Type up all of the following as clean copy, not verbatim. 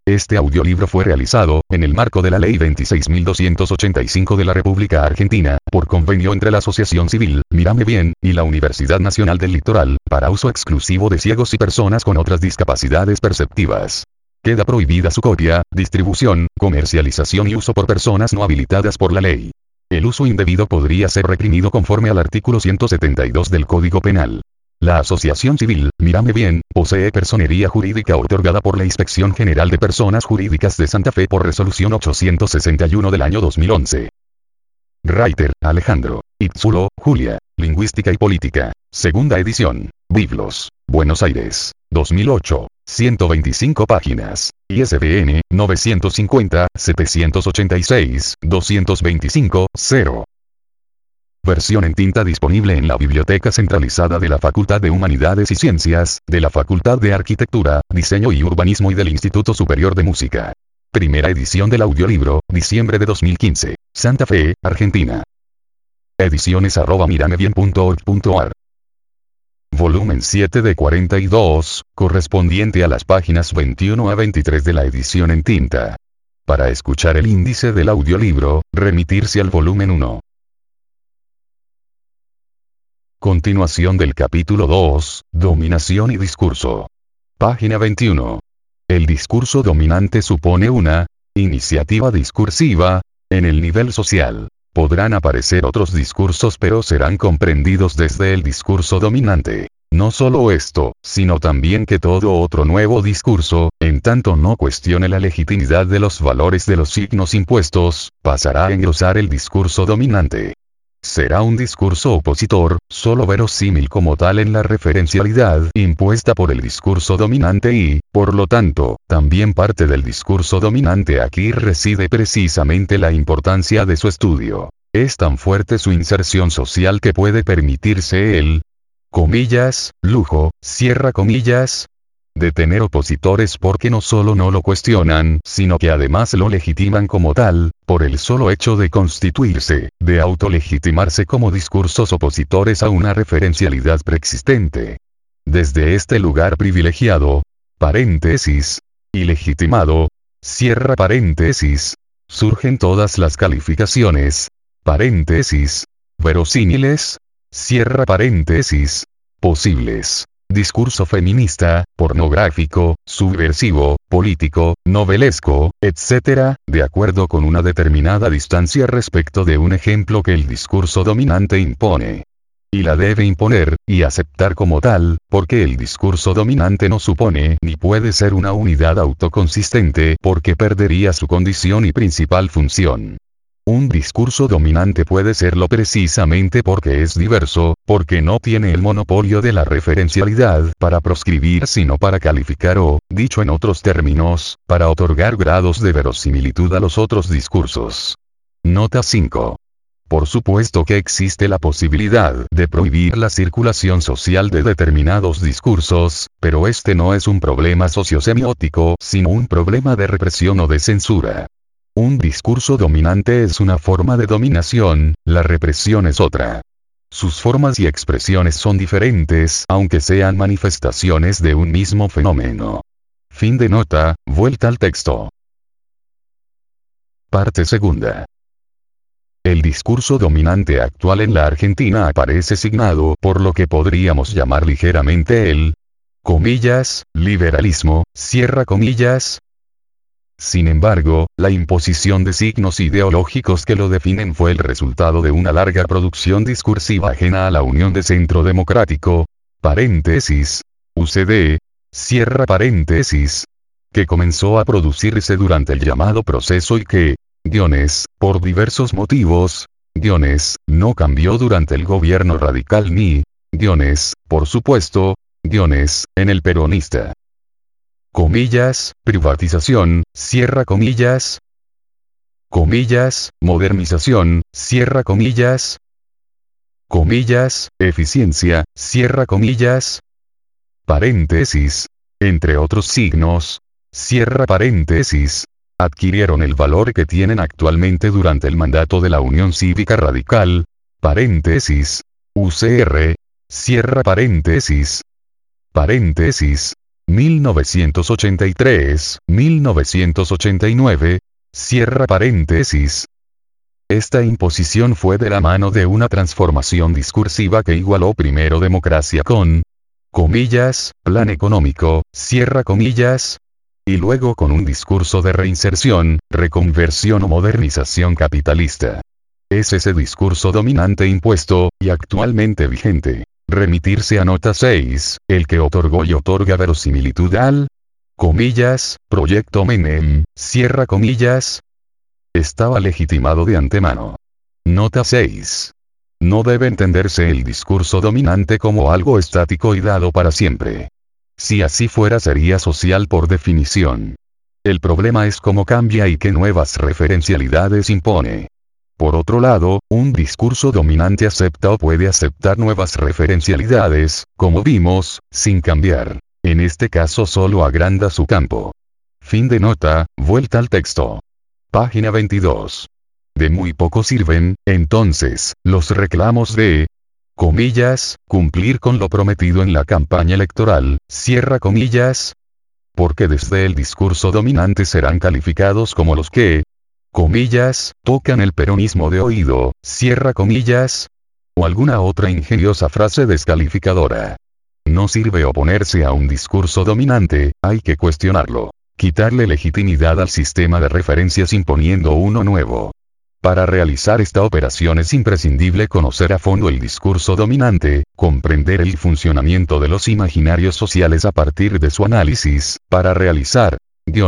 Este audiolibro fue realizado, en el marco de la Ley 26.285 de la República Argentina, por convenio entre la Asociación Civil, Mírame Bien, y la Universidad Nacional del Litoral, para uso exclusivo de ciegos y personas con otras discapacidades perceptivas. Queda prohibida su copia, distribución, comercialización y uso por personas no habilitadas por la ley. El uso indebido podría ser reprimido conforme al artículo 172 del Código Penal. La Asociación Civil, Mírame Bien, posee personería jurídica otorgada por la Inspección General de Personas Jurídicas de Santa Fe por resolución 861 del año 2011. Reiter, Alejandro. Itzulo, Julia. Lingüística y Política. Segunda edición. Biblos. Buenos Aires. 2008. 125 páginas. ISBN, 950-786-225-0. Versión en tinta disponible en la Biblioteca Centralizada de la Facultad de Humanidades y Ciencias, de la Facultad de Arquitectura, Diseño y Urbanismo y del Instituto Superior de Música. Primera edición del audiolibro, diciembre de 2015. Santa Fe, Argentina. Ediciones@miramebien.org.ar. Volumen 7 de 42, correspondiente a las páginas 21 a 23 de la edición en tinta. Para escuchar el índice del audiolibro, remitirse al volumen 1. Continuación del capítulo 2, Dominación y Discurso. Página 21. El discurso dominante supone una iniciativa discursiva en el nivel social. Podrán aparecer otros discursos pero serán comprendidos desde el discurso dominante. No solo esto, sino también que todo otro nuevo discurso, en tanto no cuestione la legitimidad de los valores de los signos impuestos, pasará a engrosar el discurso dominante. Será un discurso opositor, solo verosímil como tal en la referencialidad impuesta por el discurso dominante y, por lo tanto, también parte del discurso dominante. Aquí reside precisamente la importancia de su estudio. Es tan fuerte su inserción social que puede permitirse el, comillas, lujo, cierra comillas, de tener opositores porque no solo no lo cuestionan, sino que además lo legitiman como tal, por el solo hecho de constituirse, de autolegitimarse como discursos opositores a una referencialidad preexistente. Desde este lugar privilegiado, paréntesis, y legitimado, cierra paréntesis, surgen todas las calificaciones, paréntesis, verosímiles, cierra paréntesis, posibles. Discurso feminista, pornográfico, subversivo, político, novelesco, etc., de acuerdo con una determinada distancia respecto de un ejemplo que el discurso dominante impone. Y la debe imponer, y aceptar como tal, porque el discurso dominante no supone ni puede ser una unidad autoconsistente porque perdería su condición y principal función. Un discurso dominante puede serlo precisamente porque es diverso, porque no tiene el monopolio de la referencialidad para proscribir sino para calificar o, dicho en otros términos, para otorgar grados de verosimilitud a los otros discursos. Nota 5. Por supuesto que existe la posibilidad de prohibir la circulación social de determinados discursos, pero este no es un problema sociosemiótico, sino un problema de represión o de censura. Un discurso dominante es una forma de dominación, la represión es otra. Sus formas y expresiones son diferentes, aunque sean manifestaciones de un mismo fenómeno. Fin de nota, vuelta al texto. Parte segunda. El discurso dominante actual en la Argentina aparece signado por lo que podríamos llamar ligeramente el, comillas, liberalismo, cierra comillas. Sin embargo, la imposición de signos ideológicos que lo definen fue el resultado de una larga producción discursiva ajena a la Unión de Centro Democrático, paréntesis, UCD, cierra paréntesis, que comenzó a producirse durante el llamado proceso y que, por diversos motivos, no cambió durante el gobierno radical ni, por supuesto, en el peronista. Comillas, privatización, cierra comillas. Comillas, modernización, cierra comillas. Comillas, eficiencia, cierra comillas. Paréntesis, entre otros signos, cierra paréntesis, adquirieron el valor que tienen actualmente durante el mandato de la Unión Cívica Radical, paréntesis, UCR, cierra paréntesis. Paréntesis, 1983, 1989, cierra paréntesis. Esta imposición fue de la mano de una transformación discursiva que igualó primero democracia con, comillas, plan económico, cierra comillas, y luego con un discurso de reinserción, reconversión o modernización capitalista. Es ese discurso dominante impuesto, y actualmente vigente. Remitirse a nota 6, el que otorgó y otorga verosimilitud al, comillas, proyecto Menem, cierra comillas, estaba legitimado de antemano. Nota 6. No debe entenderse el discurso dominante como algo estático y dado para siempre. Si así fuera sería social por definición. El problema es cómo cambia y qué nuevas referencialidades impone. Por otro lado, un discurso dominante acepta o puede aceptar nuevas referencialidades, como vimos, sin cambiar. En este caso solo agranda su campo. Fin de nota, vuelta al texto. Página 22. De muy poco sirven, entonces, los reclamos de, comillas, cumplir con lo prometido en la campaña electoral, cierra comillas, porque desde el discurso dominante serán calificados como los que, comillas, tocan el peronismo de oído, cierra comillas, o alguna otra ingeniosa frase descalificadora. No sirve oponerse a un discurso dominante, hay que cuestionarlo. Quitarle legitimidad al sistema de referencias imponiendo uno nuevo. Para realizar esta operación es imprescindible conocer a fondo el discurso dominante, comprender el funcionamiento de los imaginarios sociales a partir de su análisis, para realizar,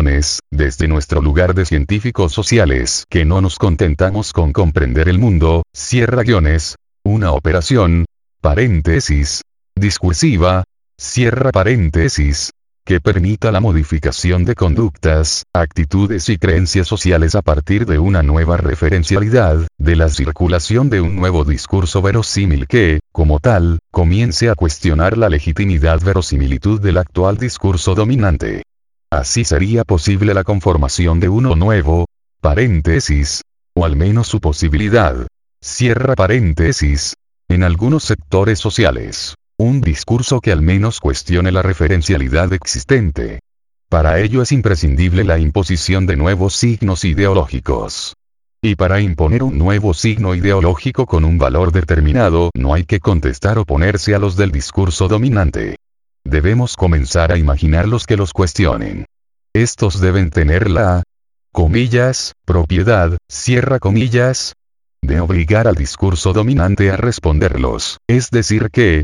desde nuestro lugar de científicos sociales que no nos contentamos con comprender el mundo, cierra guiones, una operación, paréntesis, discursiva, cierra paréntesis, que permita la modificación de conductas, actitudes y creencias sociales a partir de una nueva referencialidad, de la circulación de un nuevo discurso verosímil que, como tal, comience a cuestionar la legitimidad verosimilitud del actual discurso dominante. Así sería posible la conformación de uno nuevo, paréntesis, o al menos su posibilidad, cierra paréntesis, en algunos sectores sociales. Un discurso que al menos cuestione la referencialidad existente. Para ello es imprescindible la imposición de nuevos signos ideológicos. Y para imponer un nuevo signo ideológico con un valor determinado no hay que contestar o oponerse a los del discurso dominante. Debemos comenzar a imaginar los que los cuestionen. Estos deben tener la, comillas, propiedad, cierra comillas, de obligar al discurso dominante a responderlos, es decir que,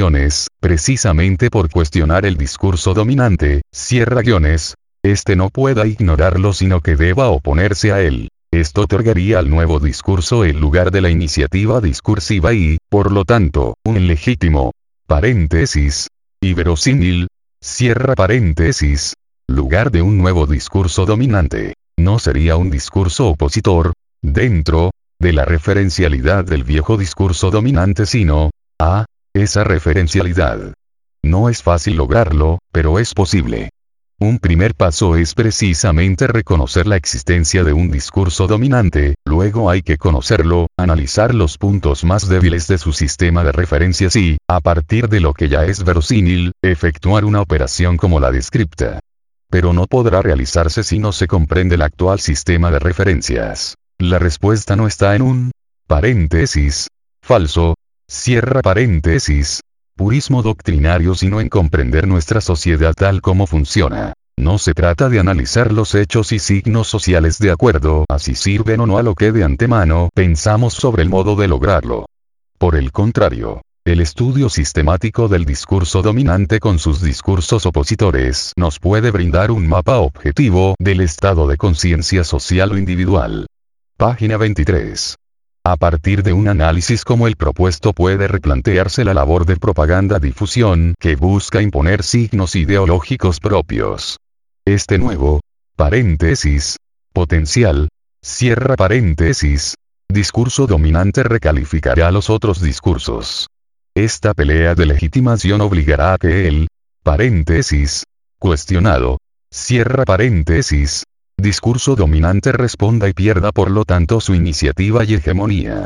precisamente por cuestionar el discurso dominante, cierra guiones, este no pueda ignorarlo sino que deba oponerse a él. Esto otorgaría al nuevo discurso el lugar de la iniciativa discursiva y, por lo tanto, un legítimo, paréntesis, y verosímil, cierra paréntesis, lugar de un nuevo discurso dominante. No sería un discurso opositor, dentro, de la referencialidad del viejo discurso dominante sino, a, esa referencialidad. No es fácil lograrlo, pero es posible. Un primer paso es precisamente reconocer la existencia de un discurso dominante, luego hay que conocerlo, analizar los puntos más débiles de su sistema de referencias y, a partir de lo que ya es verosímil, efectuar una operación como la descripta. Pero no podrá realizarse si no se comprende el actual sistema de referencias. La respuesta no está en un, paréntesis, falso, cierra paréntesis, purismo doctrinario sino en comprender nuestra sociedad tal como funciona. No se trata de analizar los hechos y signos sociales de acuerdo a si sirven o no a lo que de antemano pensamos sobre el modo de lograrlo. Por el contrario, el estudio sistemático del discurso dominante con sus discursos opositores nos puede brindar un mapa objetivo del estado de conciencia social o individual. Página 23. A partir de un análisis como el propuesto puede replantearse la labor de propaganda-difusión que busca imponer signos ideológicos propios. Este nuevo, paréntesis, potencial, cierra paréntesis, discurso dominante recalificará los otros discursos. Esta pelea de legitimación obligará a que el, paréntesis, cuestionado, cierra paréntesis, discurso dominante responda y pierda por lo tanto su iniciativa y hegemonía.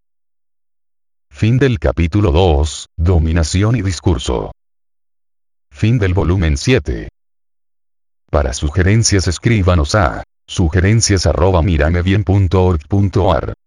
Fin del capítulo 2, Dominación y discurso. Fin del volumen 7. Para sugerencias escríbanos a sugerencias@miramebien.org.ar